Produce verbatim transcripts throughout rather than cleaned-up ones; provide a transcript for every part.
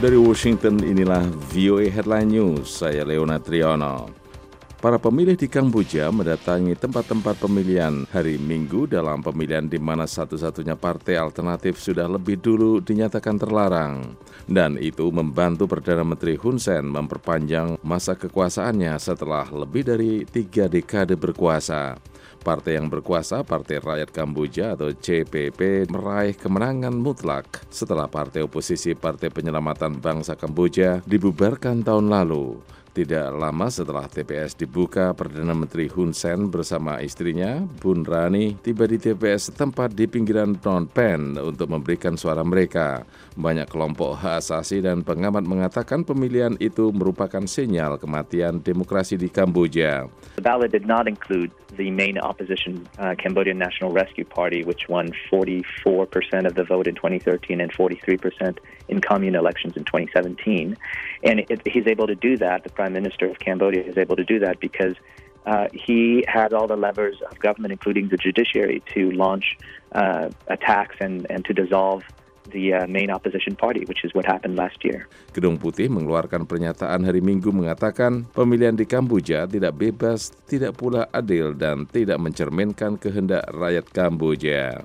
Dari Washington, inilah V O A Headline News, saya Leona Triyono. Para pemilih di Kamboja mendatangi tempat-tempat pemilihan hari Minggu dalam pemilihan di mana satu-satunya partai alternatif sudah lebih dulu dinyatakan terlarang. Dan itu membantu Perdana Menteri Hun Sen memperpanjang masa kekuasaannya setelah lebih dari tiga dekade berkuasa. Partai yang berkuasa, Partai Rakyat Kamboja atau C P P, meraih kemenangan mutlak setelah partai oposisi Partai Penyelamatan Bangsa Kamboja dibubarkan tahun lalu. Tidak lama setelah T P S dibuka, Perdana Menteri Hun Sen bersama istrinya, Bun Rani, tiba di T P S setempat di pinggiran Phnom Penh untuk memberikan suara mereka. Banyak kelompok hak asasi dan pengamat mengatakan pemilihan itu merupakan sinyal kematian demokrasi di Kamboja. The ballot did not include the main opposition uh, Cambodian National Rescue Party, which won forty-four percent of the vote in twenty thirteen and forty-three percent in commune elections in twenty seventeen. And it, he's able to do that, the Prime Minister of Cambodia is able to do that because uh, he had all the levers of government, including the judiciary, to launch uh, attacks and, and to dissolve the uh, main opposition party, which is what happened last year. Gedung Putih mengeluarkan pernyataan hari Minggu mengatakan pemilihan di Kamboja tidak bebas, tidak pula adil, dan tidak mencerminkan kehendak rakyat Kamboja.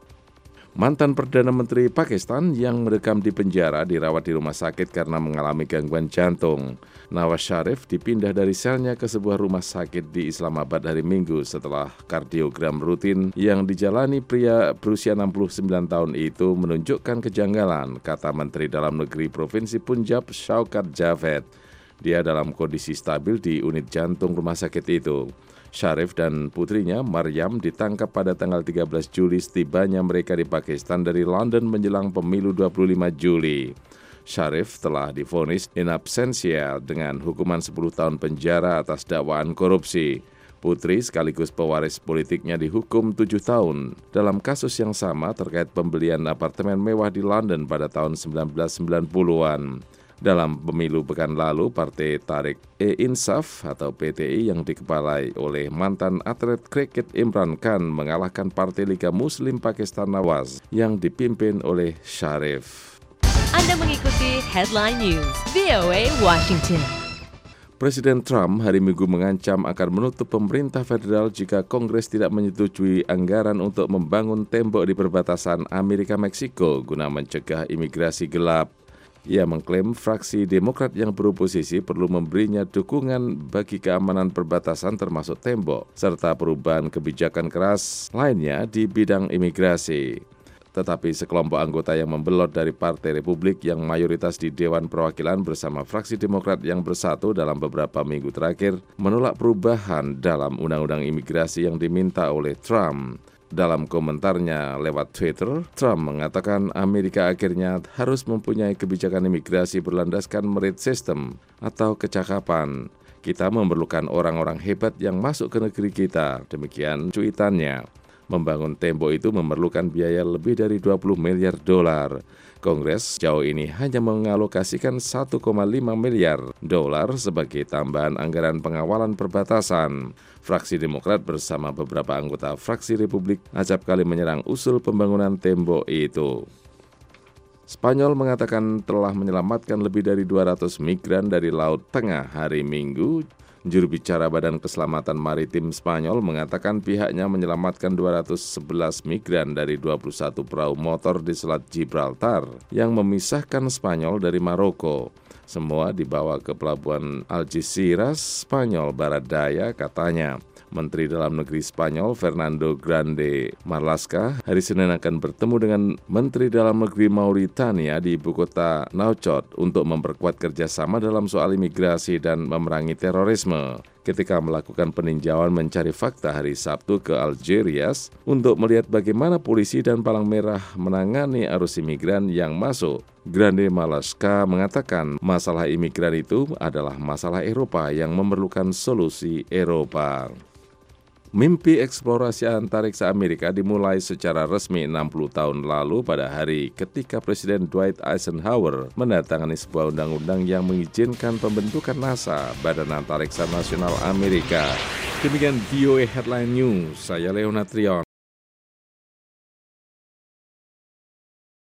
Mantan Perdana Menteri Pakistan yang mendekam di penjara dirawat di rumah sakit karena mengalami gangguan jantung. Nawaz Sharif dipindah dari selnya ke sebuah rumah sakit di Islamabad hari Minggu setelah kardiogram rutin yang dijalani pria berusia enam puluh sembilan tahun itu menunjukkan kejanggalan, kata Menteri Dalam Negeri Provinsi Punjab Shaukat Javed. Dia dalam kondisi stabil di unit jantung rumah sakit itu. Sharif dan putrinya, Maryam, ditangkap pada tanggal tiga belas Juli setibanya mereka di Pakistan dari London menjelang pemilu dua puluh lima Juli. Sharif telah divonis in absentia dengan hukuman sepuluh tahun penjara atas dakwaan korupsi. Putri sekaligus pewaris politiknya dihukum tujuh tahun dalam kasus yang sama terkait pembelian apartemen mewah di London pada tahun sembilan belas sembilan puluhan. Dalam pemilu pekan lalu, Partai Tehreek-e-Insaf atau P T I yang dikepalai oleh mantan atlet kriket Imran Khan mengalahkan Partai Liga Muslim Pakistan Nawaz yang dipimpin oleh Sharif. Anda mengikuti Headline News V O A Washington. Presiden Trump hari Minggu mengancam akan menutup pemerintah federal jika Kongres tidak menyetujui anggaran untuk membangun tembok di perbatasan Amerika-Meksiko guna mencegah imigrasi gelap. Ia mengklaim fraksi Demokrat yang beroposisi perlu memberinya dukungan bagi keamanan perbatasan termasuk tembok, serta perubahan kebijakan keras lainnya di bidang imigrasi. Tetapi sekelompok anggota yang membelot dari Partai Republik yang mayoritas di Dewan Perwakilan bersama fraksi Demokrat yang bersatu dalam beberapa minggu terakhir menolak perubahan dalam undang-undang imigrasi yang diminta oleh Trump. Dalam komentarnya lewat Twitter, Trump mengatakan Amerika akhirnya harus mempunyai kebijakan imigrasi berlandaskan merit system atau kecakapan. Kita memerlukan orang-orang hebat yang masuk ke negeri kita, demikian cuitannya. Membangun tembok itu memerlukan biaya lebih dari dua puluh miliar dolar. Kongres sejauh ini hanya mengalokasikan satu koma lima miliar dolar sebagai tambahan anggaran pengawalan perbatasan. Fraksi Demokrat bersama beberapa anggota fraksi Republik acap kali menyerang usul pembangunan tembok itu. Spanyol mengatakan telah menyelamatkan lebih dari dua ratus migran dari Laut Tengah hari Minggu. Juru bicara Badan Keselamatan Maritim Spanyol mengatakan pihaknya menyelamatkan dua ratus sebelas migran dari dua puluh satu perahu motor di Selat Gibraltar yang memisahkan Spanyol dari Maroko. Semua dibawa ke pelabuhan Algeciras, Spanyol Barat Daya, katanya. Menteri Dalam Negeri Spanyol Fernando Grande Marlaska hari Senin akan bertemu dengan Menteri Dalam Negeri Mauritania di ibu kota Nouakchott untuk memperkuat kerjasama dalam soal imigrasi dan memerangi terorisme. Ketika melakukan peninjauan mencari fakta hari Sabtu ke Algeciras untuk melihat bagaimana polisi dan Palang Merah menangani arus imigran yang masuk. Grande Marlaska mengatakan masalah imigran itu adalah masalah Eropa yang memerlukan solusi Eropa. Mimpi eksplorasi antariksa Amerika dimulai secara resmi enam puluh tahun lalu pada hari ketika Presiden Dwight Eisenhower menandatangani sebuah undang-undang yang mengizinkan pembentukan NASA, Badan Antariksa Nasional Amerika. Demikian V O A Headline News, saya Leona Triyono.